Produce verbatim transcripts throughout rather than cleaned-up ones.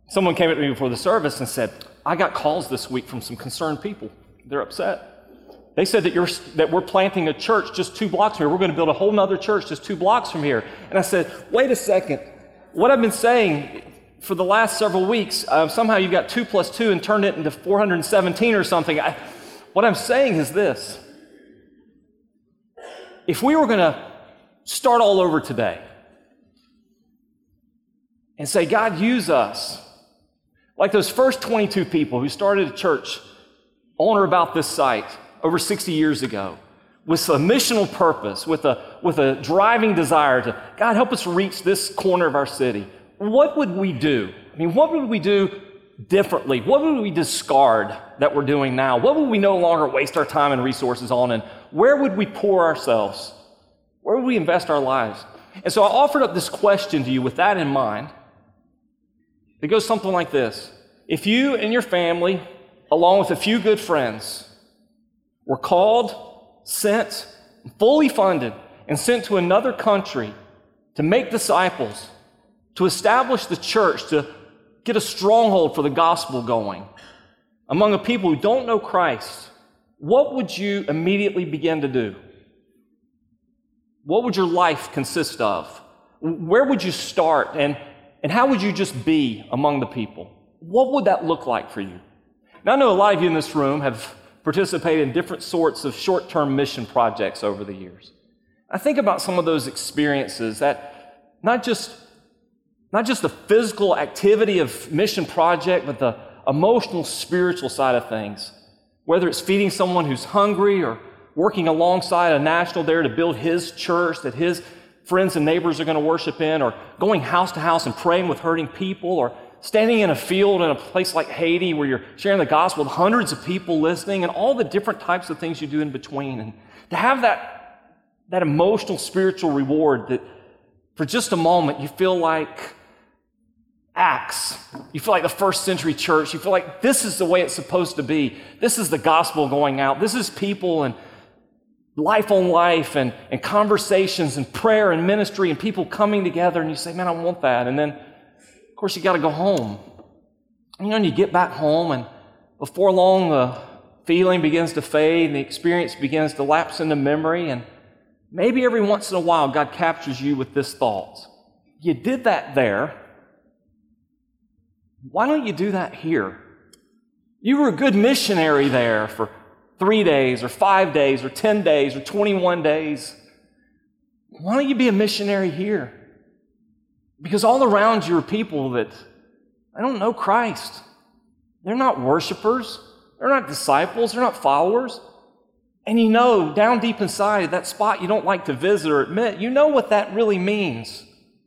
Someone came up to me before the service and said, I got calls this week from some concerned people. They're upset. They said that you're that we're planting a church just two blocks from here. We're going to build a whole nother church just two blocks from here. And I said, wait a second. What I've been saying for the last several weeks, uh, somehow you got two plus two and turned it into four hundred seventeen or something. I, what I'm saying is this. If we were going to start all over today and say, God, use us, like those first twenty-two people who started a church on or about this site over sixty years ago, with a missional purpose, with a, with a driving desire to, God, help us reach this corner of our city. What would we do? I mean, what would we do differently? What would we discard that we're doing now? What would we no longer waste our time and resources on? And where would we pour ourselves? Where would we invest our lives? And so I offered up this question to you with that in mind. It goes something like this. If you and your family, along with a few good friends, were called, sent, fully funded, and sent to another country to make disciples, to establish the church, to get a stronghold for the gospel going among a people who don't know Christ, what would you immediately begin to do? What would your life consist of? Where would you start? And, and how would you just be among the people? What would that look like for you? Now, I know a lot of you in this room have participated in different sorts of short-term mission projects over the years. I think about some of those experiences that not just, not just the physical activity of mission project, but the emotional, spiritual side of things. Whether it's feeding someone who's hungry or working alongside a national there to build his church that his friends and neighbors are going to worship in, or going house to house and praying with hurting people, or standing in a field in a place like Haiti where you're sharing the gospel with hundreds of people listening, and all the different types of things you do in between. And to have that, that emotional, spiritual reward that for just a moment you feel like Acts, you feel like the first century church, you feel like this is the way it's supposed to be. This is the gospel going out. This is people and life on life and, and conversations and prayer and ministry and people coming together, and you say, man, I want that. And then of course, you got to go home. You know, and you get back home, and before long, the feeling begins to fade, and the experience begins to lapse into memory, and maybe every once in a while, God captures you with this thought. You did that there. Why don't you do that here? You were a good missionary there for three days, or five days, or ten days, or twenty-one days. Why don't you be a missionary here? Because all around you are people that they don't know Christ. They're not worshipers. They're not disciples. They're not followers. And you know, down deep inside, that spot you don't like to visit or admit, you know what that really means.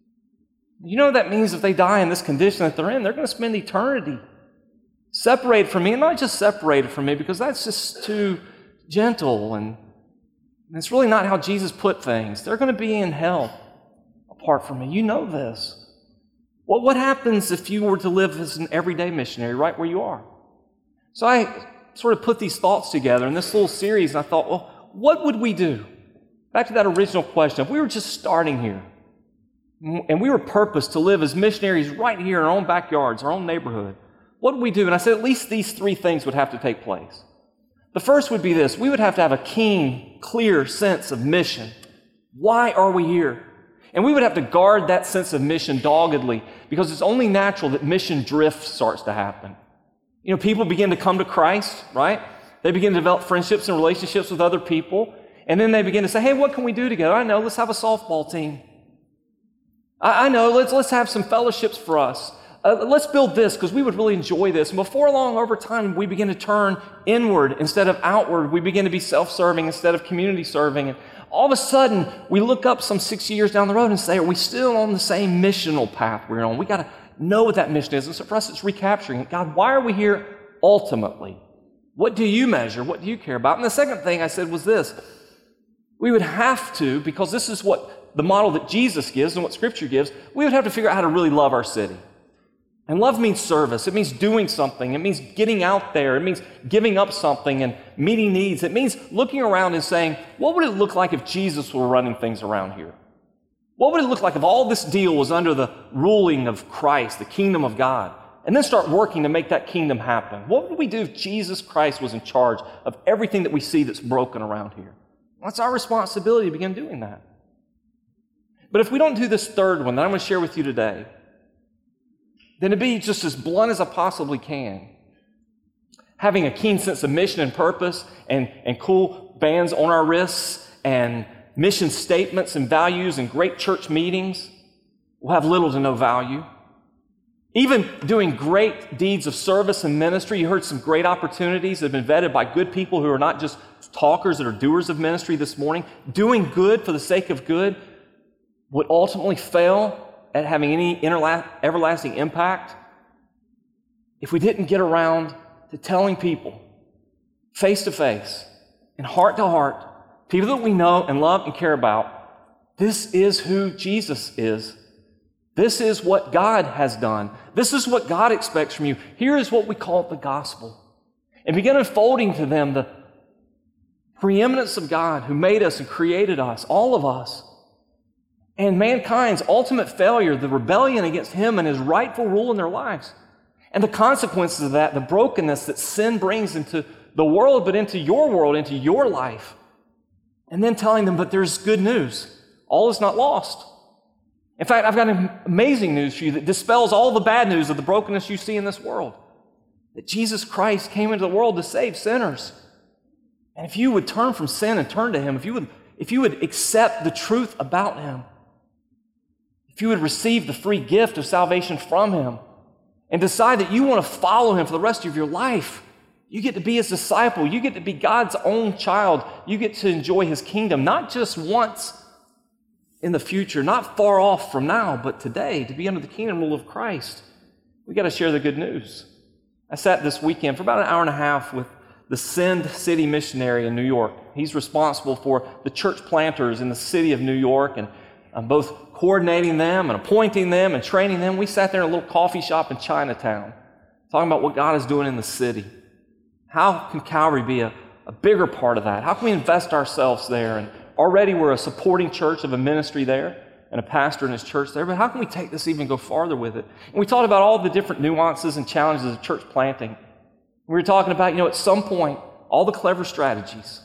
You know what that means if they die in this condition that they're in. They're going to spend eternity separated from me. And not just separated from me, because that's just too gentle. And it's really not how Jesus put things. They're going to be in hell apart from me. You know this. Well, what happens if you were to live as an everyday missionary right where you are? So I sort of put these thoughts together in this little series, and I thought, well, what would we do? Back to that original question. If we were just starting here, and we were purposed to live as missionaries right here in our own backyards, our own neighborhood, what would we do? And I said at least these three things would have to take place. The first would be this. We would have to have a keen, clear sense of mission. Why are we here? And we would have to guard that sense of mission doggedly, because it's only natural that mission drift starts to happen. You know, people begin to come to Christ, right? They begin to develop friendships and relationships with other people. And then they begin to say, hey, what can we do together? I know, let's have a softball team. I, I know, let's, let's have some fellowships for us. Uh, let's build this because we would really enjoy this. And before long, over time, we begin to turn inward instead of outward. We begin to be self-serving instead of community serving. And all of a sudden, we look up some sixty years down the road and say, are we still on the same missional path we're on? We got to know what that mission is. And so for us, it's recapturing it. God, why are we here ultimately? What do you measure? What do you care about? And the second thing I said was this. We would have to, because this is what the model that Jesus gives and what Scripture gives, we would have to figure out how to really love our city. And love means service. It means doing something. It means getting out there. It means giving up something and meeting needs. It means looking around and saying, what would it look like if Jesus were running things around here? What would it look like if all this deal was under the ruling of Christ, the kingdom of God? and then start working to make that kingdom happen? What would we do if Jesus Christ was in charge of everything that we see that's broken around here? Well, it's our responsibility to begin doing that. But if we don't do this third one that I'm going to share with you today, then to be just as blunt as I possibly can, having a keen sense of mission and purpose and, and cool bands on our wrists and mission statements and values and great church meetings will have little to no value. Even doing great deeds of service and ministry, you heard some great opportunities that have been vetted by good people who are not just talkers, that are doers of ministry this morning. Doing good for the sake of good would ultimately fail at having any interla- everlasting impact if we didn't get around to telling people face to face and heart to heart, people that we know and love and care about, this is who Jesus is. This is what God has done. This is what God expects from you. Here is what we call the gospel. And begin unfolding to them the preeminence of God who made us and created us, all of us, and mankind's ultimate failure, the rebellion against Him and His rightful rule in their lives. And the consequences of that, the brokenness that sin brings into the world, but into your world, into your life. And then telling them, but there's good news. All is not lost. In fact, I've got amazing news for you that dispels all the bad news of the brokenness you see in this world. That Jesus Christ came into the world to save sinners. And if you would turn from sin and turn to Him, if you would, if you would accept the truth about Him, if you would receive the free gift of salvation from Him, and decide that you want to follow Him for the rest of your life, you get to be His disciple. You get to be God's own child. You get to enjoy His kingdom, not just once in the future, not far off from now, but today, to be under the kingdom rule of Christ. We got to share the good news. I sat this weekend for about an hour and a half with the Send City missionary in New York. He's responsible for the church planters in the city of New York, and I'm both coordinating them and appointing them and training them. We sat there in a little coffee shop in Chinatown talking about what God is doing in the city. How can Calvary be a, a bigger part of that? How can we invest ourselves there? And already we're a supporting church of a ministry there and a pastor in his church there, but how can we take this even go farther with it? And we talked about all the different nuances and challenges of church planting. We were talking about, you know, at some point, all the clever strategies,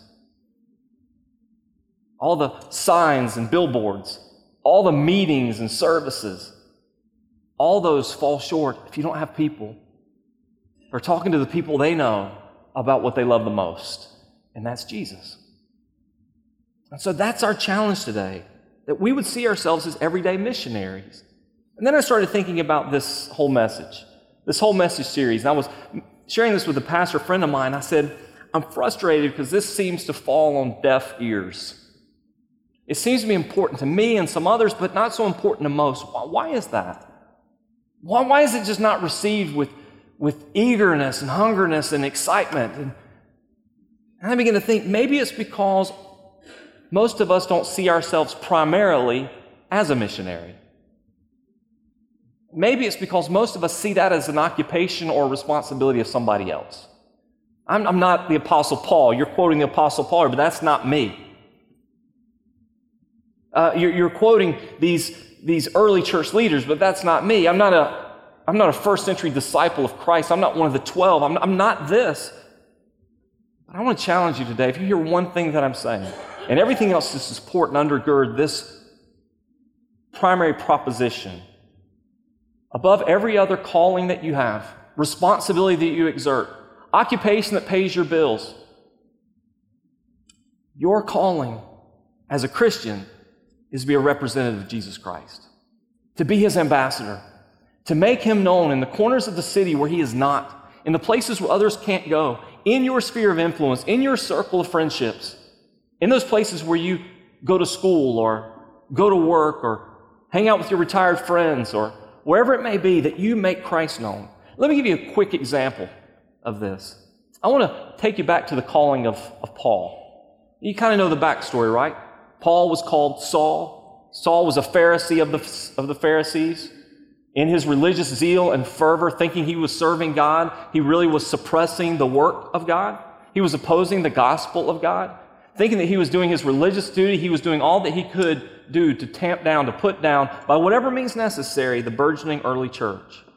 all the signs and billboards, all the meetings and services, all those fall short if you don't have people who are talking to the people they know about what they love the most, and that's Jesus. And so that's our challenge today, that we would see ourselves as everyday missionaries. And then I started thinking about this whole message, this whole message series, and I was sharing this with a pastor friend of mine. I said, I'm frustrated because this seems to fall on deaf ears. It seems to be important to me and some others, but not so important to most. Why is that? Why, why is it just not received with, with eagerness and hungerness and excitement? And, and I begin to think maybe it's because most of us don't see ourselves primarily as a missionary. Maybe it's because most of us see that as an occupation or responsibility of somebody else. I'm, I'm not the Apostle Paul. You're quoting the Apostle Paul, but that's not me. Uh, you're, you're quoting these, these early church leaders, but that's not me. I'm not a, I'm not a first century disciple of Christ. I'm not one of the twelve. I'm, I'm not this. But I want to challenge you today. If you hear one thing that I'm saying, and everything else to support and undergird this primary proposition, above every other calling that you have, responsibility that you exert, occupation that pays your bills, your calling as a Christian is to be a representative of Jesus Christ, to be His ambassador, to make Him known in the corners of the city where He is not, in the places where others can't go, in your sphere of influence, in your circle of friendships, in those places where you go to school or go to work or hang out with your retired friends or wherever it may be, that you make Christ known. Let me give you a quick example of this. I want to take you back to the calling of, of Paul. You kind of know the backstory, right? Paul was called Saul. Saul was a Pharisee of the, of the Pharisees. In his religious zeal and fervor, thinking he was serving God, he really was suppressing the work of God. He was opposing the gospel of God. Thinking that he was doing his religious duty, he was doing all that he could do to tamp down, to put down, by whatever means necessary, the burgeoning early church.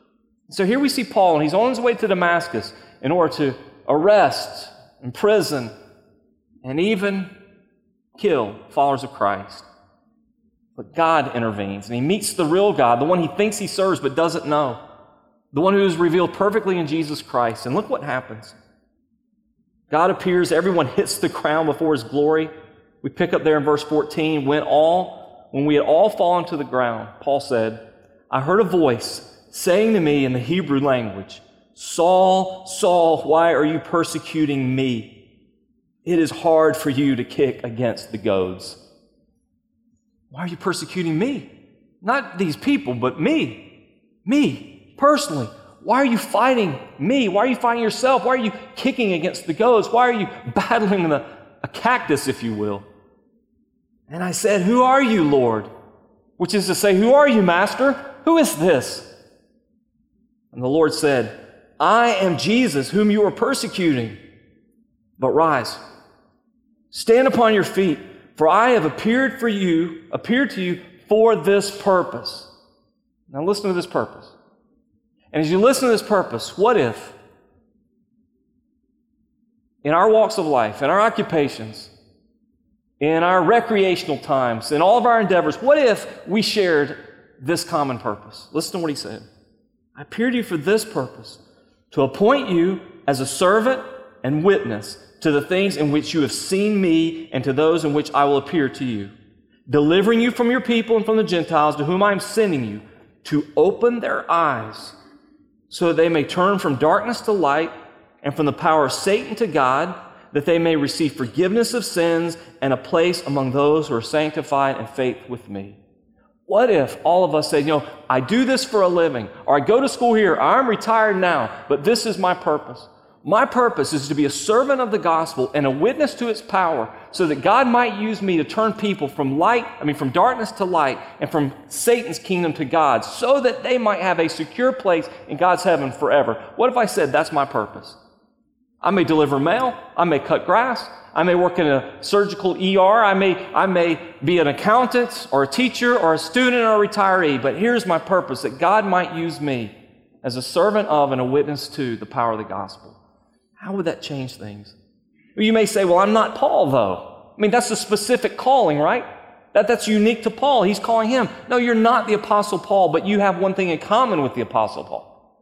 So here we see Paul, and he's on his way to Damascus in order to arrest, imprison, and even kill followers of Christ. But God intervenes, and he meets the real God, the one he thinks he serves but doesn't know, the one who is revealed perfectly in Jesus Christ. And look what happens. God appears, everyone hits the ground before his glory. We pick up there in verse fourteen, when all, when we had all fallen to the ground, Paul said, I heard a voice saying to me in the Hebrew language, Saul, Saul, why are you persecuting me? It is hard for you to kick against the goads. Why are you persecuting me? Not these people, but me. Me, personally. Why are you fighting me? Why are you fighting yourself? Why are you kicking against the goads? Why are you battling the, a cactus, if you will? And I said, who are you, Lord? Which is to say, who are you, Master? Who is this? And the Lord said, I am Jesus, whom you are persecuting. But rise, stand upon your feet, for I have appeared for you, appeared to you for this purpose. Now listen to this purpose. And as you listen to this purpose, what if in our walks of life, in our occupations, in our recreational times, in all of our endeavors, what if we shared this common purpose? Listen to what he said. I appeared to you for this purpose, to appoint you as a servant and witness to the things in which you have seen me and to those in which I will appear to you, delivering you from your people and from the Gentiles to whom I am sending you, to open their eyes so that they may turn from darkness to light and from the power of Satan to God, that they may receive forgiveness of sins and a place among those who are sanctified in faith with me. What if all of us said, you know, I do this for a living, or I go to school here, or I'm retired now, but this is my purpose. My purpose is to be a servant of the gospel and a witness to its power so that God might use me to turn people from light, I mean, from darkness to light and from Satan's kingdom to God so that they might have a secure place in God's heaven forever. What if I said that's my purpose? I may deliver mail. I may cut grass. I may work in a surgical E R. I may, I may be an accountant or a teacher or a student or a retiree. But here's my purpose, that God might use me as a servant of and a witness to the power of the gospel. How would that change things? Well, you may say, well, I'm not Paul, though. I mean, that's a specific calling, right? That, that's unique to Paul. He's calling him. No, you're not the Apostle Paul, but you have one thing in common with the Apostle Paul.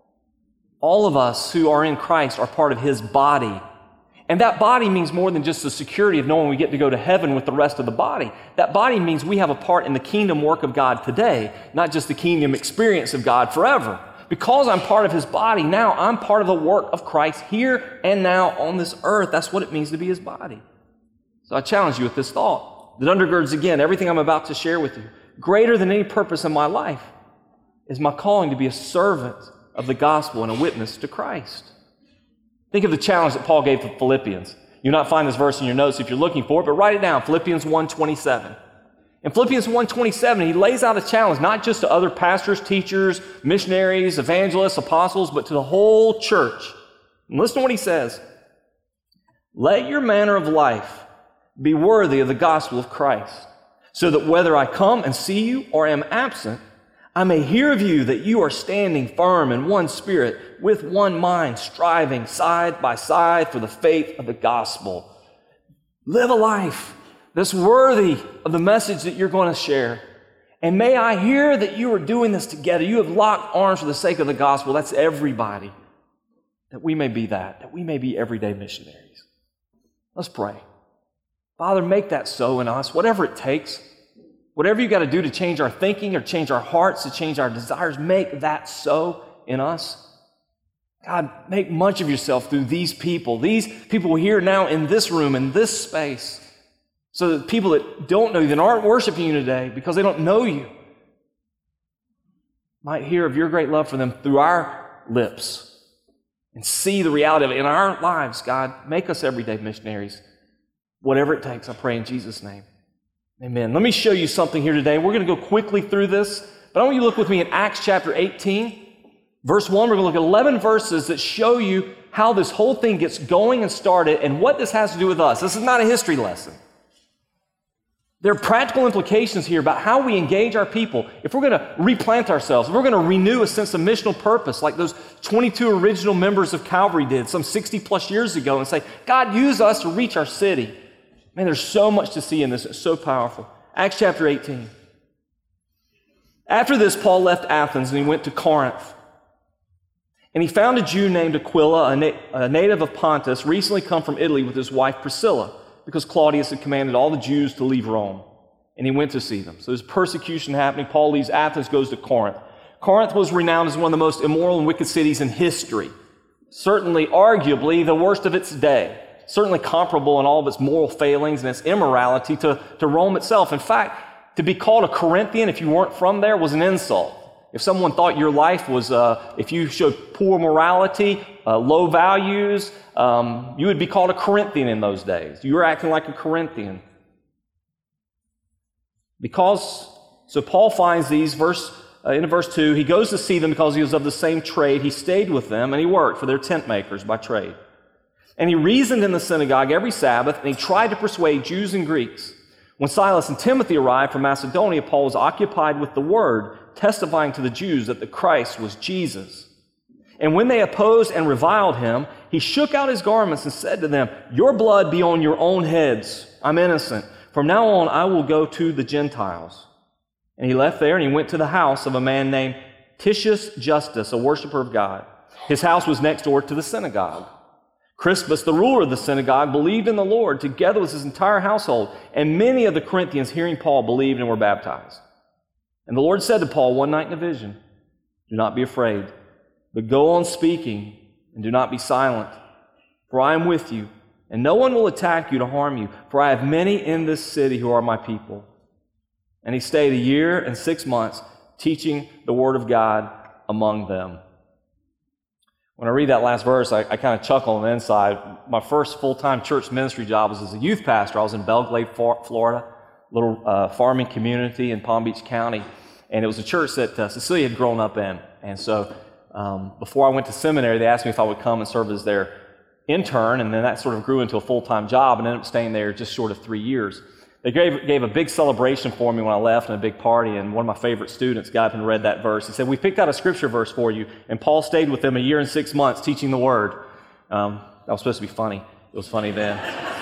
All of us who are in Christ are part of his body. And that body means more than just the security of knowing we get to go to heaven with the rest of the body. That body means we have a part in the kingdom work of God today, not just the kingdom experience of God forever. Because I'm part of his body, now I'm part of the work of Christ here and now on this earth. That's what it means to be his body. So I challenge you with this thought that undergirds, again, everything I'm about to share with you. Greater than any purpose in my life is my calling to be a servant of the gospel and a witness to Christ. Think of the challenge that Paul gave to Philippians. You'll not find this verse in your notes if you're looking for it, but write it down, Philippians one twenty-seven. In Philippians one twenty-seven, he lays out a challenge not just to other pastors, teachers, missionaries, evangelists, apostles, but to the whole church. And listen to what he says. Let your manner of life be worthy of the gospel of Christ, so that whether I come and see you or am absent, I may hear of you that you are standing firm in one spirit, with one mind, striving side by side for the faith of the gospel. Live a life that's worthy of the message that you're going to share. And may I hear that you are doing this together. You have locked arms for the sake of the gospel. That's everybody. That we may be that, that we may be everyday missionaries. Let's pray. Father, make that so in us, whatever it takes. Whatever you got to do to change our thinking or change our hearts, to change our desires, make that so in us. God, make much of yourself through these people, these people here now in this room, in this space, so that people that don't know you, that aren't worshiping you today because they don't know you, might hear of your great love for them through our lips and see the reality of it in our lives. God, make us everyday missionaries. Whatever it takes, I pray in Jesus' name. Amen. Let me show you something here today. We're going to go quickly through this, but I want you to look with me in Acts chapter eighteen, verse one. We're going to look at eleven verses that show you how this whole thing gets going and started and what this has to do with us. This is not a history lesson. There are practical implications here about how we engage our people. If we're going to replant ourselves, if we're going to renew a sense of missional purpose like those twenty-two original members of Calvary did some sixty plus years ago and say, God, use us to reach our city. Man, there's so much to see in this. It's so powerful. Acts chapter eighteen. After this, Paul left Athens and he went to Corinth. And he found a Jew named Aquila, a, na- a native of Pontus, recently come from Italy with his wife Priscilla, because Claudius had commanded all the Jews to leave Rome. And he went to see them. So there's persecution happening. Paul leaves Athens, goes to Corinth. Corinth was renowned as one of the most immoral and wicked cities in history. Certainly, arguably, the worst of its day. Certainly comparable in all of its moral failings and its immorality to, to Rome itself. In fact, to be called a Corinthian if you weren't from there was an insult. If someone thought your life was, uh, if you showed poor morality, uh, low values, um, you would be called a Corinthian in those days. You were acting like a Corinthian. Because, so Paul finds these, verse, uh, in verse two, he goes to see them because he was of the same trade. He stayed with them and he worked for their tent makers by trade. And he reasoned in the synagogue every Sabbath and he tried to persuade Jews and Greeks. When Silas and Timothy arrived from Macedonia, Paul was occupied with the word, testifying to the Jews that the Christ was Jesus. And when they opposed and reviled him, he shook out his garments and said to them, your blood be on your own heads. I'm innocent. From now on, I will go to the Gentiles. And he left there and he went to the house of a man named Titius Justus, a worshiper of God. His house was next door to the synagogue. Crispus, the ruler of the synagogue, believed in the Lord together with his entire household, and many of the Corinthians, hearing Paul, believed and were baptized. And the Lord said to Paul one night in a vision, do not be afraid, but go on speaking and do not be silent, for I am with you, and no one will attack you to harm you, for I have many in this city who are my people. And he stayed a year and six months teaching the word of God among them. When I read that last verse, I, I kind of chuckle on the inside. My first full-time church ministry job was as a youth pastor. I was in Belglade, Florida, a little uh, farming community in Palm Beach County. And it was a church that uh, Cecilia had grown up in. And so um, before I went to seminary, they asked me if I would come and serve as their intern. And then that sort of grew into a full-time job and ended up staying there just short of three years. They gave, gave a big celebration for me when I left and a big party, and one of my favorite students got up and read that verse. He said, we picked out a scripture verse for you, and Paul stayed with them a year and six months teaching the word. Um, that was supposed to be funny. It was funny then.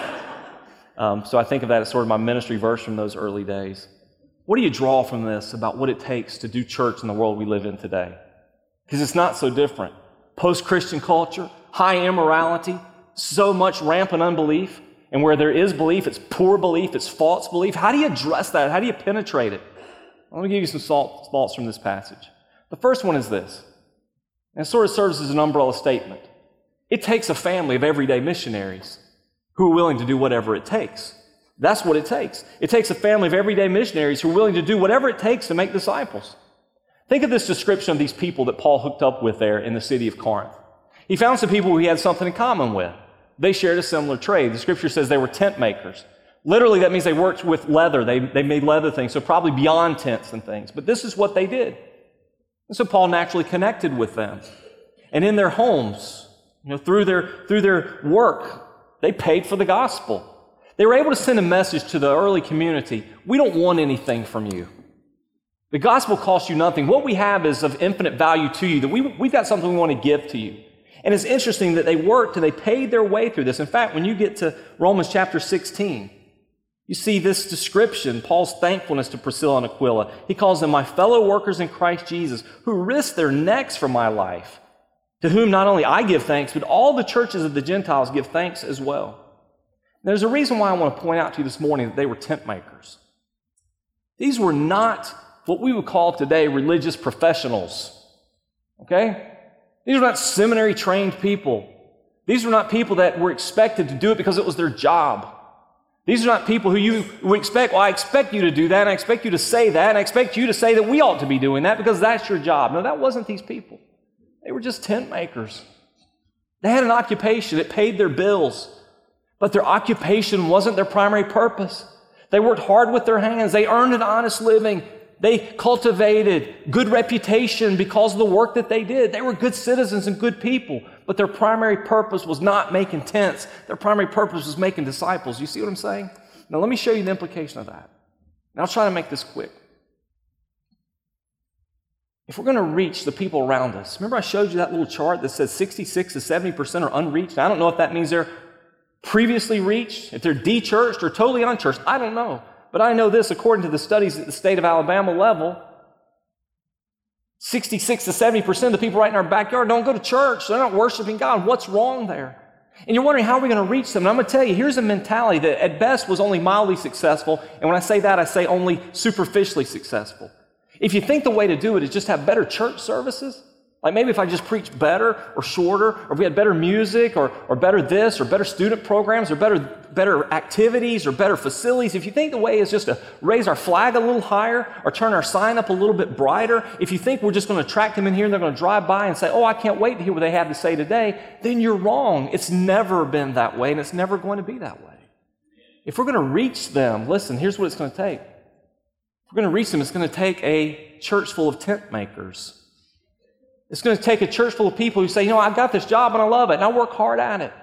um, so I think of that as sort of my ministry verse from those early days. What do you draw from this about what it takes to do church in the world we live in today? Because it's not so different. Post-Christian culture, high immorality, so much rampant unbelief. And where there is belief, it's poor belief, it's false belief. How do you address that? How do you penetrate it? Let me give you some thoughts from this passage. The first one is this, and it sort of serves as an umbrella statement. It takes a family of everyday missionaries who are willing to do whatever it takes. That's what it takes. It takes a family of everyday missionaries who are willing to do whatever it takes to make disciples. Think of this description of these people that Paul hooked up with there in the city of Corinth. He found some people who he had something in common with. They shared a similar trade. The scripture says they were tent makers. Literally, that means they worked with leather. They, they made leather things, so probably beyond tents and things. But this is what they did. And so Paul naturally connected with them. And in their homes, you know, through their, through their work, they paid for the gospel. They were able to send a message to the early community. We don't want anything from you. The gospel costs you nothing. What we have is of infinite value to you, that we, we've got something we want to give to you. And it's interesting that they worked and they paid their way through this. In fact, when you get to Romans chapter sixteen, you see this description, Paul's thankfulness to Priscilla and Aquila. He calls them my fellow workers in Christ Jesus, who risked their necks for my life, to whom not only I give thanks, but all the churches of the Gentiles give thanks as well. There's a reason why I want to point out to you this morning that they were tent makers. These were not what we would call today religious professionals. Okay? These were not seminary-trained people. These were not people that were expected to do it because it was their job. These are not people who you would expect, well, I expect you to do that, and I expect you to say that, and I expect you to say that we ought to be doing that because that's your job. No, that wasn't these people. They were just tent makers. They had an occupation. It paid their bills. But their occupation wasn't their primary purpose. They worked hard with their hands. They earned an honest living. They cultivated good reputation because of the work that they did. They were good citizens and good people, but their primary purpose was not making tents. Their primary purpose was making disciples. You see what I'm saying? Now let me show you the implication of that. And I'll try to make this quick. If we're going to reach the people around us, remember I showed you that little chart that says sixty-six to seventy percent are unreached? I don't know if that means they're previously reached, if they're de-churched or totally unchurched. I don't know. But I know this, according to the studies at the state of Alabama level, sixty-six to seventy percent of the people right in our backyard don't go to church. They're not worshiping God. What's wrong there? And you're wondering, how are we going to reach them? And I'm going to tell you, here's a mentality that at best was only mildly successful. And when I say that, I say only superficially successful. If you think the way to do it is just have better church services, like maybe if I just preached better or shorter, or if we had better music or, or better this or better student programs or better, better activities or better facilities, if you think the way is just to raise our flag a little higher or turn our sign up a little bit brighter, if you think we're just going to attract them in here and they're going to drive by and say, oh, I can't wait to hear what they have to say today, then you're wrong. It's never been that way, and it's never going to be that way. If we're going to reach them, listen, here's what it's going to take. If we're going to reach them, it's going to take a church full of tent makers. It's going to take a church full of people who say, you know, I've got this job and I love it and I work hard at it.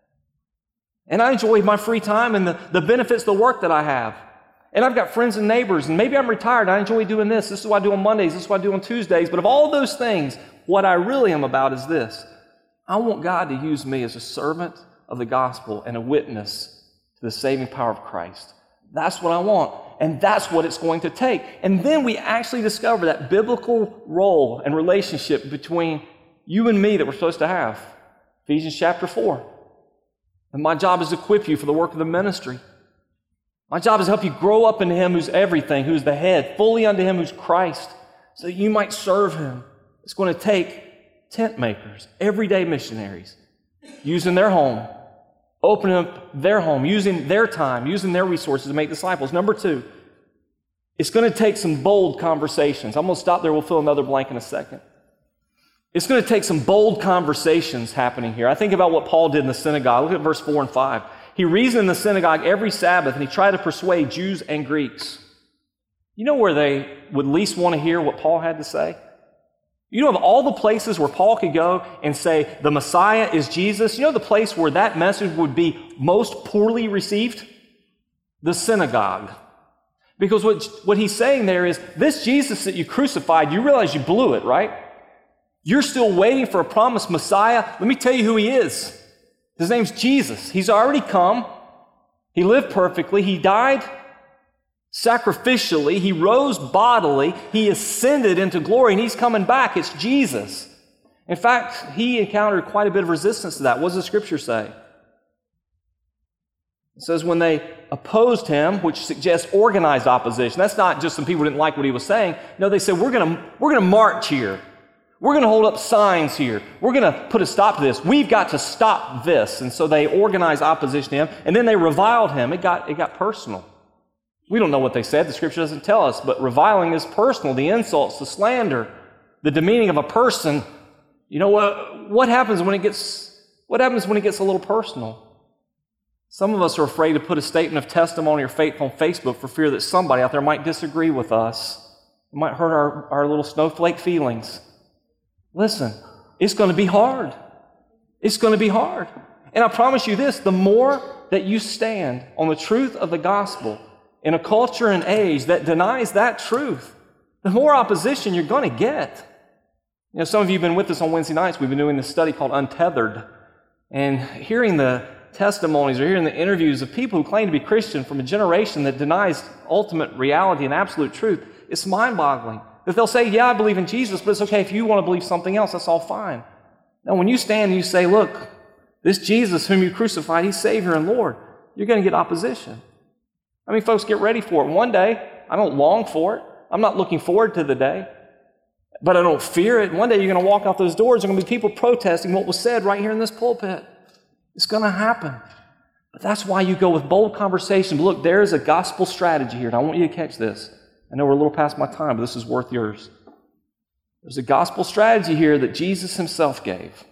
And I enjoy my free time and the, the benefits of the work that I have. And I've got friends and neighbors, and maybe I'm retired and I enjoy doing this. This is what I do on Mondays. This is what I do on Tuesdays. But of all those things, what I really am about is this. I want God to use me as a servant of the gospel and a witness to the saving power of Christ. That's what I want. And that's what it's going to take. And then we actually discover that biblical role and relationship between you and me that we're supposed to have. Ephesians chapter four. And my job is to equip you for the work of the ministry. My job is to help you grow up into Him who's everything, who's the head, fully unto Him who's Christ, so that you might serve Him. It's going to take tent makers, everyday missionaries, using their home, opening up their home, using their time, using their resources to make disciples. Number two, it's going to take some bold conversations. I'm going to stop there. We'll fill another blank in a second. It's going to take some bold conversations happening here. I think about what Paul did in the synagogue. Look at verse four and five. He reasoned in the synagogue every Sabbath, and he tried to persuade Jews and Greeks. You know where they would least want to hear what Paul had to say? You know, of all the places where Paul could go and say, the Messiah is Jesus, you know the place where that message would be most poorly received? The synagogue. Because what, what he's saying there is, this Jesus that you crucified, you realize you blew it, right? You're still waiting for a promised Messiah. Let me tell you who He is. His name's Jesus. He's already come. He lived perfectly. He died sacrificially. He rose bodily. He ascended into glory, and He's coming back. It's Jesus. In fact, He encountered quite a bit of resistance to that. What does the Scripture say? It says when they opposed Him, which suggests organized opposition. That's not just some people who didn't like what He was saying. No, they said, we're going to we're going to march here. We're going to hold up signs here. We're going to put a stop to this. We've got to stop this. And so they organized opposition to Him, and then they reviled Him. It got, it got personal. We don't know what they said. The Scripture doesn't tell us, but reviling is personal. The insults, the slander, the demeaning of a person. You know what? What happens when it gets, what happens when it gets a little personal? Some of us are afraid to put a statement of testimony or faith on Facebook for fear that somebody out there might disagree with us. It might hurt our, our little snowflake feelings. Listen, it's going to be hard. It's going to be hard. And I promise you this, the more that you stand on the truth of the gospel in a culture and age that denies that truth, the more opposition you're going to get. You know, some of you have been with us on Wednesday nights. We've been doing this study called Untethered. And hearing the testimonies or hearing the interviews of people who claim to be Christian from a generation that denies ultimate reality and absolute truth, it's mind-boggling. That they'll say, yeah, I believe in Jesus, but it's okay if you want to believe something else, that's all fine. Now, when you stand and you say, look, this Jesus whom you crucified, He's Savior and Lord, you're going to get opposition. I mean, folks, get ready for it. One day, I don't long for it. I'm not looking forward to the day, but I don't fear it. One day, you're going to walk out those doors, there are going to be people protesting what was said right here in this pulpit. It's going to happen. But that's why you go with bold conversation. But look, there is a gospel strategy here, and I want you to catch this. I know we're a little past my time, but this is worth yours. There's a gospel strategy here that Jesus Himself gave.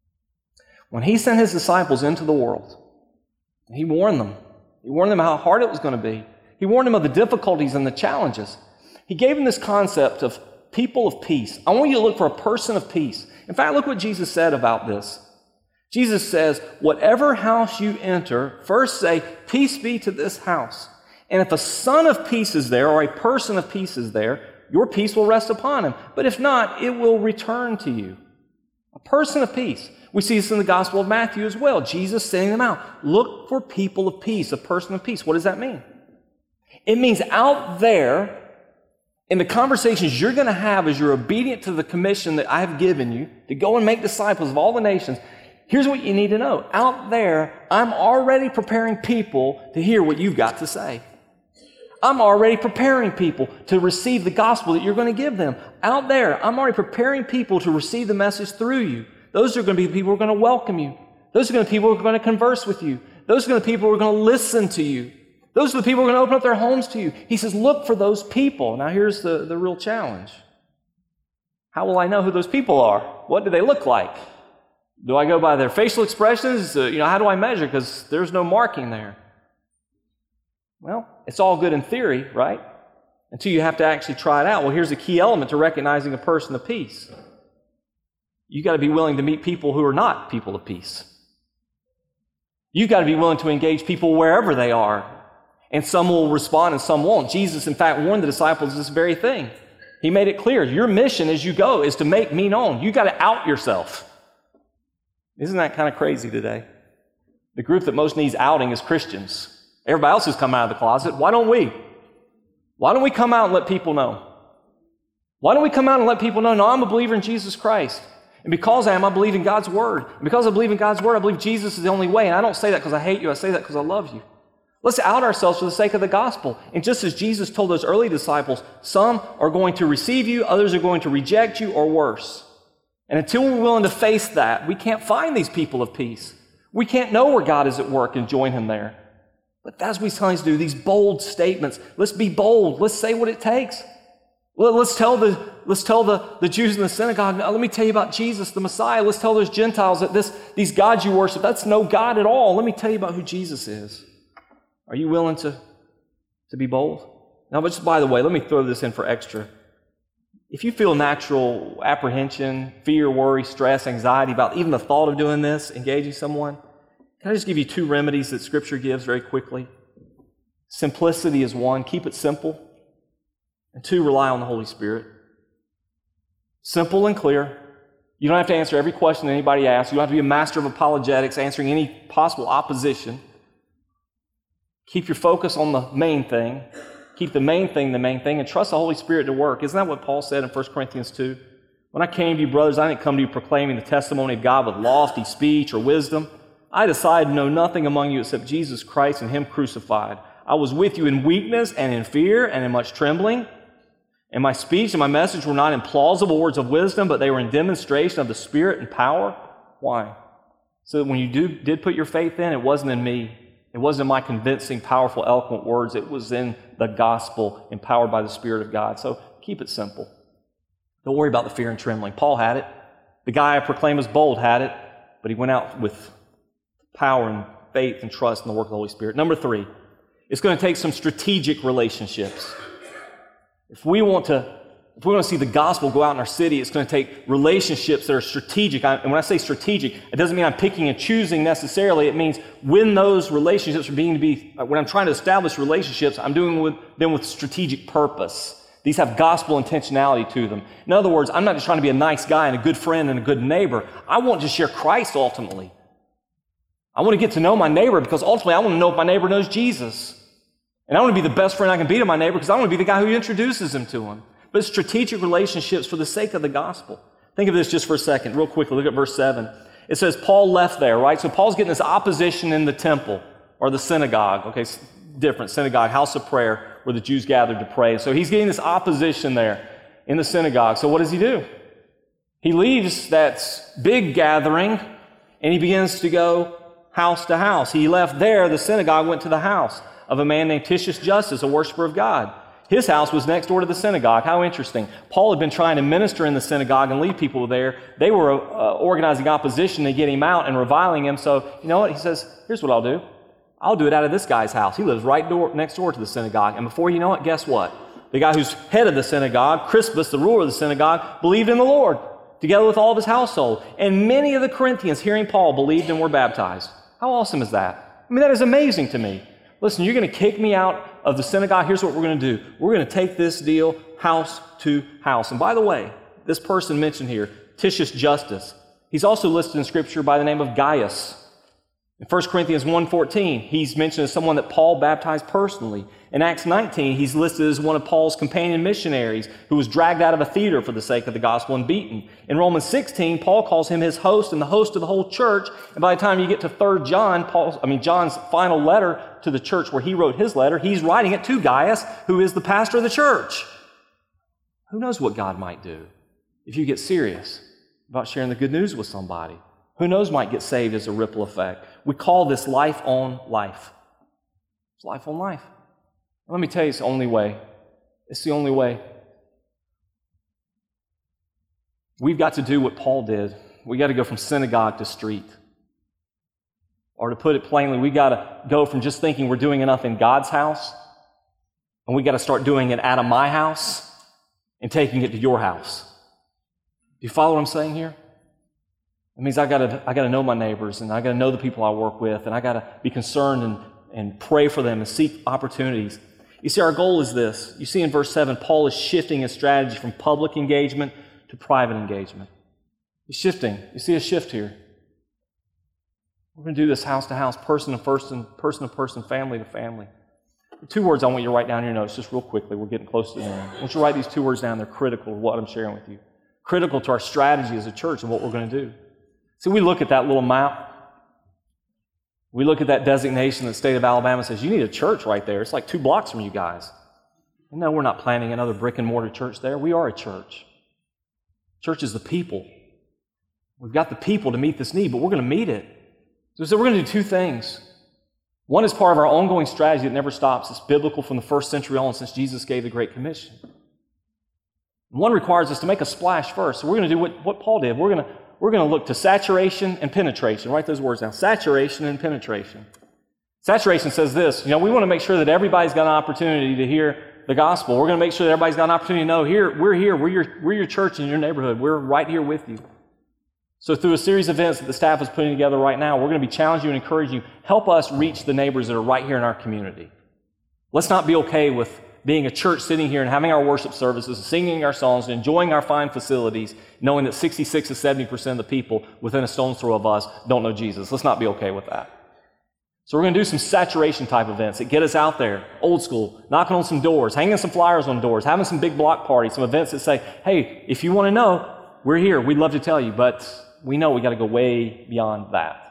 When He sent His disciples into the world, He warned them. He warned them how hard it was going to be. He warned them of the difficulties and the challenges. He gave them this concept of people of peace. I want you to look for a person of peace. In fact, look what Jesus said about this. Jesus says, whatever house you enter, first say, peace be to this house. And if a son of peace is there or a person of peace is there, your peace will rest upon him. But if not, it will return to you. A person of peace. We see this in the Gospel of Matthew as well. Jesus sending them out. Look for people of peace, a person of peace. What does that mean? It means out there, in the conversations you're going to have as you're obedient to the commission that I have given you to go and make disciples of all the nations, here's what you need to know. Out there, I'm already preparing people to hear what you've got to say. I'm already preparing people to receive the gospel that you're going to give them. Out there, I'm already preparing people to receive the message through you. Those are going to be the people who are going to welcome you. Those are going to be the people who are going to converse with you. Those are going to be the people who are going to listen to you. Those are the people who are going to open up their homes to you. He says, look for those people. Now here's the, the real challenge. How will I know who those people are? What do they look like? Do I go by their facial expressions? Uh, you know, how do I measure? Because there's no marking there. Well, it's all good in theory, right? Until you have to actually try it out. Well, here's a key element to recognizing a person of peace. You've got to be willing to meet people who are not people of peace. You've got to be willing to engage people wherever they are. And some will respond and some won't. Jesus, in fact, warned the disciples of this very thing. He made it clear, your mission as you go is to make me known. You've got to out yourself. Isn't that kind of crazy today? The group that most needs outing is Christians. Everybody else has come out of the closet. Why don't we? Why don't we come out and let people know? Why don't we come out and let people know, no, I'm a believer in Jesus Christ. And because I am, I believe in God's Word. And because I believe in God's Word, I believe Jesus is the only way. And I don't say that because I hate you. I say that because I love you. Let's out ourselves for the sake of the gospel. And just as Jesus told those early disciples, some are going to receive you, others are going to reject you, or worse. And until we're willing to face that, we can't find these people of peace. We can't know where God is at work and join Him there. But that's what He's telling us to do, these bold statements. Let's be bold. Let's say what it takes. Let's tell the, let's tell the, the Jews in the synagogue, now, let me tell you about Jesus, the Messiah. Let's tell those Gentiles that this, these gods you worship, that's no God at all. Let me tell you about who Jesus is. Are you willing to, to be bold? Now, but just by the way, let me throw this in for extra. If you feel natural apprehension, fear, worry, stress, anxiety about even the thought of doing this, engaging someone, can I just give you two remedies that Scripture gives very quickly? Simplicity is one. Keep it simple. And two, rely on the Holy Spirit. Simple and clear. You don't have to answer every question anybody asks. You don't have to be a master of apologetics, answering any possible opposition. Keep your focus on the main thing. Keep the main thing the main thing, and trust the Holy Spirit to work. Isn't that what Paul said in First Corinthians two? When I came to you, brothers, I didn't come to you proclaiming the testimony of God with lofty speech or wisdom. I decided to know nothing among you except Jesus Christ and Him crucified. I was with you in weakness and in fear and in much trembling. And my speech and my message were not in plausible words of wisdom, but they were in demonstration of the Spirit and power. Why? So that when you do, did put your faith in, it wasn't in me. It wasn't in my convincing, powerful, eloquent words. It was in the gospel, empowered by the Spirit of God. So keep it simple. Don't worry about the fear and trembling. Paul had it. The guy I proclaim as bold had it, but he went out with power and faith and trust in the work of the Holy Spirit. Number three, it's going to take some strategic relationships. If we want to, if we want to see the gospel go out in our city, it's going to take relationships that are strategic. I, and when I say strategic, it doesn't mean I'm picking and choosing necessarily. It means when those relationships are being to be, when I'm trying to establish relationships, I'm doing with, them with strategic purpose. These have gospel intentionality to them. In other words, I'm not just trying to be a nice guy and a good friend and a good neighbor. I want to share Christ ultimately. I want to get to know my neighbor because ultimately I want to know if my neighbor knows Jesus. And I want to be the best friend I can be to my neighbor because I want to be the guy who introduces him to him. But it's strategic relationships for the sake of the gospel. Think of this just for a second, real quickly. Look at verse seven. It says Paul left there, right? So Paul's getting this opposition in the temple or the synagogue. Okay, different synagogue, house of prayer, where the Jews gathered to pray. So he's getting this opposition there in the synagogue. So what does he do? He leaves that big gathering and he begins to go house to house. He left there, the synagogue, went to the house of a man named Titius Justus, a worshiper of God. His house was next door to the synagogue. How interesting. Paul had been trying to minister in the synagogue and lead people there. They were uh, organizing opposition to get him out and reviling him. So, you know what? He says, here's what I'll do. I'll do it out of this guy's house. He lives right door, next door to the synagogue. And before you know it, guess what? The guy who's head of the synagogue, Crispus, the ruler of the synagogue, believed in the Lord, together with all of his household. And many of the Corinthians, hearing Paul, believed and were baptized. How awesome is that? I mean, that is amazing to me. Listen, you're going to kick me out of the synagogue. Here's what we're going to do. We're going to take this deal house to house. And by the way, this person mentioned here, Titius Justus, he's also listed in Scripture by the name of Gaius. In First Corinthians one fourteen, he's mentioned as someone that Paul baptized personally. In Acts nineteen, he's listed as one of Paul's companion missionaries who was dragged out of a theater for the sake of the gospel and beaten. In Romans sixteen, Paul calls him his host and the host of the whole church. And by the time you get to Third John, Paul's, I mean John's final letter to the church where he wrote his letter, he's writing it to Gaius, who is the pastor of the church. Who knows what God might do if you get serious about sharing the good news with somebody? Who knows might get saved as a ripple effect. We call this life on life. It's life on life. Let me tell you, it's the only way. It's the only way. We've got to do what Paul did. We got to go from synagogue to street. Or to put it plainly, we got to go from just thinking we're doing enough in God's house, and we got to start doing it out of my house and taking it to your house. Do you follow what I'm saying here? It means I gotta, I gotta know my neighbors, and I gotta know the people I work with, and I gotta be concerned and, and pray for them and seek opportunities. You see, our goal is this. You see in verse seven, Paul is shifting his strategy from public engagement to private engagement. He's shifting. You see a shift here. We're going to do this house to house, person to person, person to person, family to family. The two words I want you to write down in your notes just real quickly. We're getting close to the end. I want you to write these two words down. They're critical to what I'm sharing with you. Critical to our strategy as a church and what we're going to do. See, we look at that little map. We look at that designation that the state of Alabama says, you need a church right there. It's like two blocks from you guys. And no, we're not planning another brick and mortar church there. We are a church. Church is the people. We've got the people to meet this need, but we're going to meet it. So we're going to do two things. One is part of our ongoing strategy that never stops. It's biblical from the first century on since Jesus gave the Great Commission. One requires us to make a splash first. So we're going to do what, what Paul did. We're going to We're going to look to saturation and penetration. Write those words down. Saturation and penetration. Saturation says this. You know, we want to make sure that everybody's got an opportunity to hear the gospel. We're going to make sure that everybody's got an opportunity to know, here, we're here. We're your, we're your church in your neighborhood. We're right here with you. So through a series of events that the staff is putting together right now, we're going to be challenging you and encouraging you. Help us reach the neighbors that are right here in our community. Let's not be okay with being a church sitting here and having our worship services, singing our songs, and enjoying our fine facilities, knowing that sixty-six to seventy percent of the people within a stone's throw of us don't know Jesus. Let's not be okay with that. So we're going to do some saturation type events that get us out there, old school, knocking on some doors, hanging some flyers on doors, having some big block parties, some events that say, hey, if you want to know, we're here. We'd love to tell you, but we know we got to go way beyond that.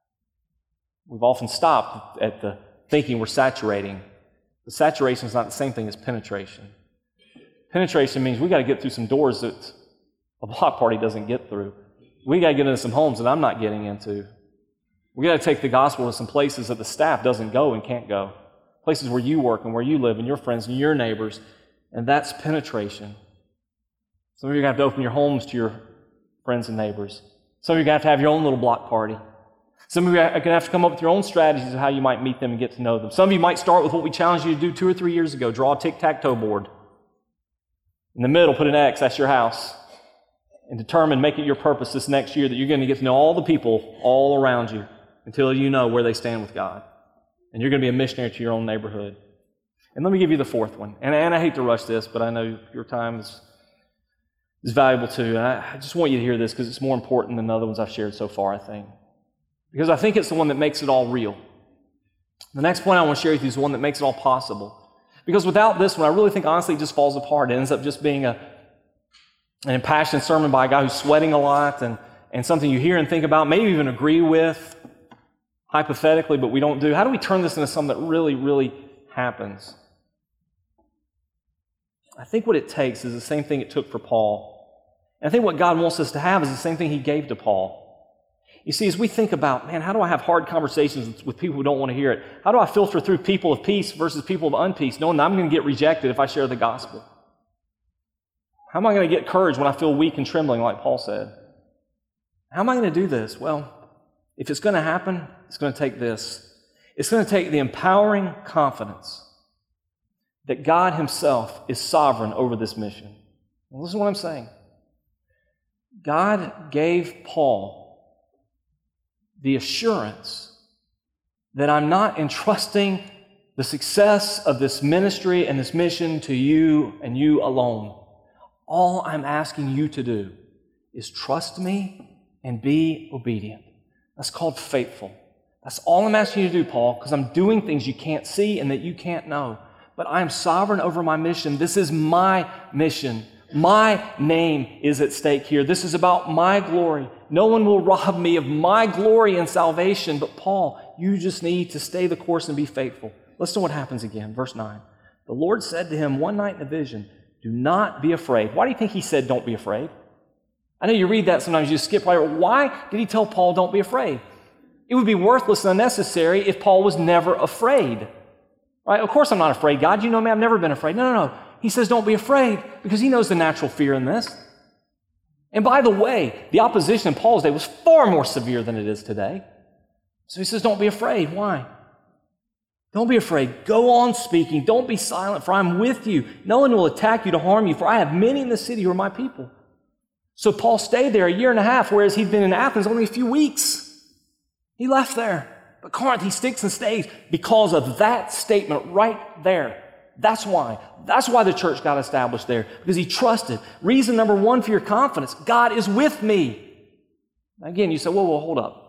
We've often stopped at the thinking we're saturating. But saturation is not the same thing as penetration. Penetration means we got to get through some doors that a block party doesn't get through. We got to get into some homes that I'm not getting into. We got to take the gospel to some places that the staff doesn't go and can't go. Places where you work and where you live and your friends and your neighbors. And that's penetration. Some of you are going to have to open your homes to your friends and neighbors. Some of you are going to have to have your own little block party. Some of you are going to have to come up with your own strategies of how you might meet them and get to know them. Some of you might start with what we challenged you to do two or three years ago. Draw a tic-tac-toe board. In the middle, put an X. That's your house. And determine, make it your purpose this next year that you're going to get to know all the people all around you until you know where they stand with God. And you're going to be a missionary to your own neighborhood. And let me give you the fourth one. And, and I hate to rush this, but I know your time is, is valuable too. And I, I just want you to hear this because it's more important than the other ones I've shared so far, I think. Because I think it's the one that makes it all real. The next point I want to share with you is the one that makes it all possible. Because without this one, I really think honestly it just falls apart. It ends up just being a, an impassioned sermon by a guy who's sweating a lot and, and something you hear and think about, maybe even agree with, hypothetically, but we don't do. How do we turn this into something that really, really happens? I think what it takes is the same thing it took for Paul. And I think what God wants us to have is the same thing He gave to Paul. You see, as we think about, man, how do I have hard conversations with people who don't want to hear it? How do I filter through people of peace versus people of unpeace, knowing that I'm going to get rejected if I share the gospel? How am I going to get courage when I feel weak and trembling, like Paul said? How am I going to do this? Well, if it's going to happen, it's going to take this. It's going to take the empowering confidence that God Himself is sovereign over this mission. Well, listen to what I'm saying. God gave Paul the assurance that I'm not entrusting the success of this ministry and this mission to you and you alone. All I'm asking you to do is trust me and be obedient. That's called faithful. That's all I'm asking you to do, Paul, because I'm doing things you can't see and that you can't know. But I am sovereign over my mission. This is my mission. My name is at stake here. This is about my glory. No one will rob me of my glory and salvation. But Paul, you just need to stay the course and be faithful. Listen to what happens again. Verse nine. The Lord said to him one night in a vision, do not be afraid. Why do you think he said don't be afraid? I know you read that sometimes, you skip right over. Why did he tell Paul don't be afraid? It would be worthless and unnecessary if Paul was never afraid. Right? Of course I'm not afraid, God. You know me, I've never been afraid. No, no, no. He says don't be afraid because he knows the natural fear in this. And by the way, the opposition in Paul's day was far more severe than it is today. So he says don't be afraid. Why? Don't be afraid. Go on speaking. Don't be silent, for I'm with you. No one will attack you to harm you, for I have many in the city who are my people. So Paul stayed there a year and a half, whereas he'd been in Athens only a few weeks. He left there. But Corinth, he sticks and stays because of that statement right there. That's why. That's why the church got established there, because he trusted. Reason number one for your confidence, God is with me. Again, you say, whoa, whoa, hold up.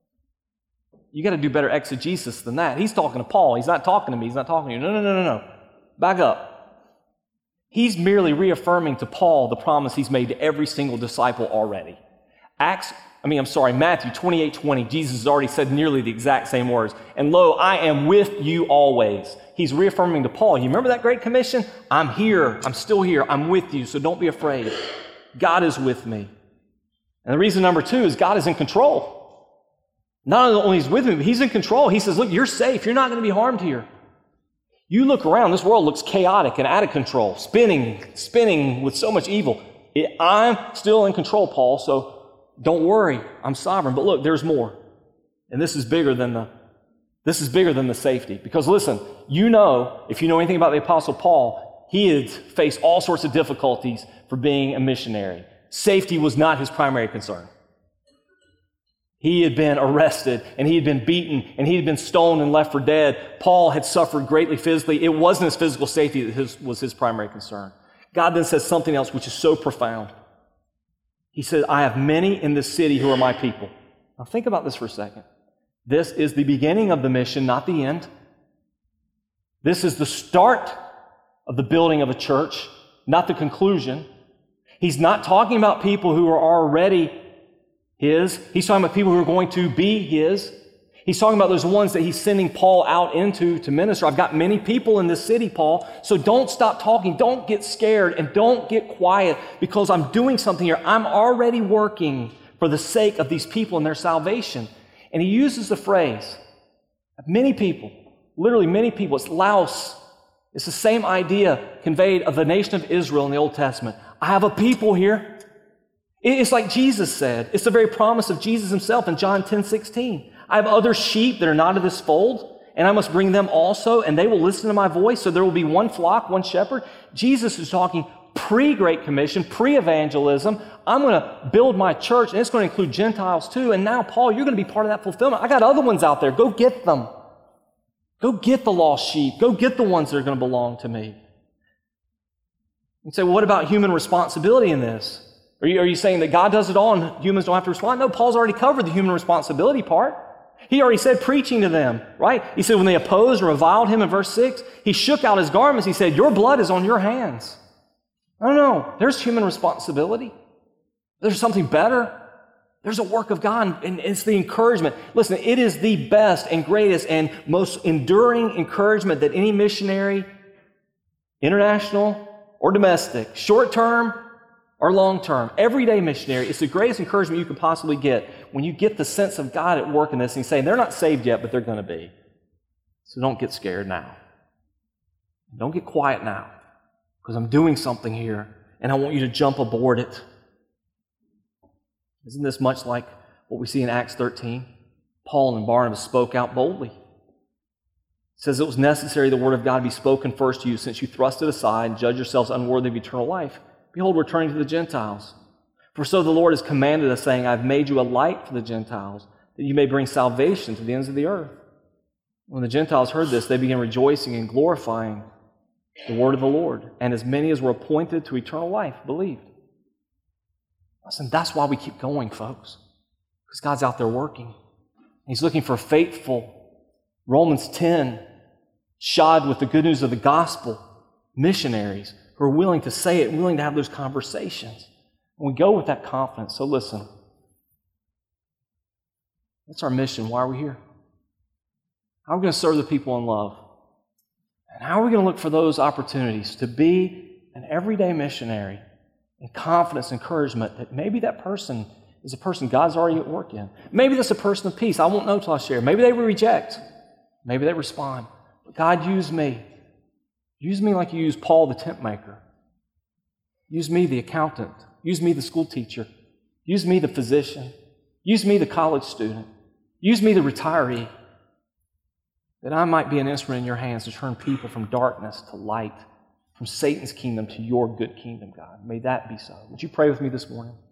You got to do better exegesis than that. He's talking to Paul. He's not talking to me. He's not talking to you. No, no, no, no, no. Back up. He's merely reaffirming to Paul the promise he's made to every single disciple already. Acts, I mean, I'm sorry, Matthew twenty-eight twenty, Jesus has already said nearly the exact same words. And lo, I am with you always. He's reaffirming to Paul, you remember that Great Commission? I'm here. I'm still here. I'm with you, so don't be afraid. God is with me. And the reason number two is God is in control. Not only is he with me, but he's in control. He says, look, you're safe. You're not going to be harmed here. You look around, this world looks chaotic and out of control, spinning, spinning with so much evil. It, I'm still in control, Paul, so don't worry. I'm sovereign. But look, there's more. And this is bigger than the, this is bigger than the safety. Because listen, you know, if you know anything about the Apostle Paul, he had faced all sorts of difficulties for being a missionary. Safety was not his primary concern. He had been arrested, and he had been beaten, and he had been stoned and left for dead. Paul had suffered greatly physically. It wasn't his physical safety that his, was his primary concern. God then says something else which is so profound. He said, I have many in this city who are my people. Now think about this for a second. This is the beginning of the mission, not the end. This is the start of the building of a church, not the conclusion. He's not talking about people who are already His. He's talking about people who are going to be His. He's talking about those ones that he's sending Paul out into to minister. I've got many people in this city, Paul, so don't stop talking. Don't get scared and don't get quiet because I'm doing something here. I'm already working for the sake of these people and their salvation. And he uses the phrase, many people, literally many people. It's Laos. It's the same idea conveyed of the nation of Israel in the Old Testament. I have a people here. It's like Jesus said. It's the very promise of Jesus himself in John ten sixteen. I have other sheep that are not of this fold, and I must bring them also, and they will listen to my voice, so there will be one flock, one shepherd. Jesus is talking pre-Great Commission, pre-evangelism. I'm going to build my church, and it's going to include Gentiles too. And now, Paul, you're going to be part of that fulfillment. I got other ones out there. Go get them. Go get the lost sheep. Go get the ones that are going to belong to me. You say, well, what about human responsibility in this? Are you, are you saying that God does it all and humans don't have to respond? No, Paul's already covered the human responsibility part. He already said preaching to them, right? He said when they opposed and reviled him in verse six, he shook out his garments. He said, your blood is on your hands. No, no, there's human responsibility. There's something better. There's a work of God, and it's the encouragement. Listen, it is the best and greatest and most enduring encouragement that any missionary, international or domestic, short-term or long-term, everyday missionary, it's the greatest encouragement you can possibly get when you get the sense of God at work in this and saying, they're not saved yet, but they're going to be. So don't get scared now. Don't get quiet now, because I'm doing something here, and I want you to jump aboard it. Isn't this much like what we see in Acts thirteen? Paul and Barnabas spoke out boldly. It says it was necessary the word of God be spoken first to you, since you thrust it aside and judge yourselves unworthy of eternal life. Behold, we're turning to the Gentiles. For so the Lord has commanded us, saying, I've made you a light for the Gentiles, that you may bring salvation to the ends of the earth. When the Gentiles heard this, they began rejoicing and glorifying the word of the Lord. And as many as were appointed to eternal life believed. Listen, that's why we keep going, folks. Because God's out there working. He's looking for faithful, Romans ten, shod with the good news of the gospel, missionaries who are willing to say it, willing to have those conversations. And we go with that confidence. So listen, what's our mission? Why are we here? How are we going to serve the people in love? And how are we going to look for those opportunities to be an everyday missionary in confidence, encouragement that maybe that person is a person God's already at work in. Maybe that's a person of peace. I won't know till I share. Maybe they reject. Maybe they respond. But God, use me. Use me like you used Paul the tent maker. Use me the accountant. Use me the school teacher. Use me the physician. Use me the college student. Use me the retiree. That I might be an instrument in your hands to turn people from darkness to light, from Satan's kingdom to your good kingdom, God. May that be so. Would you pray with me this morning?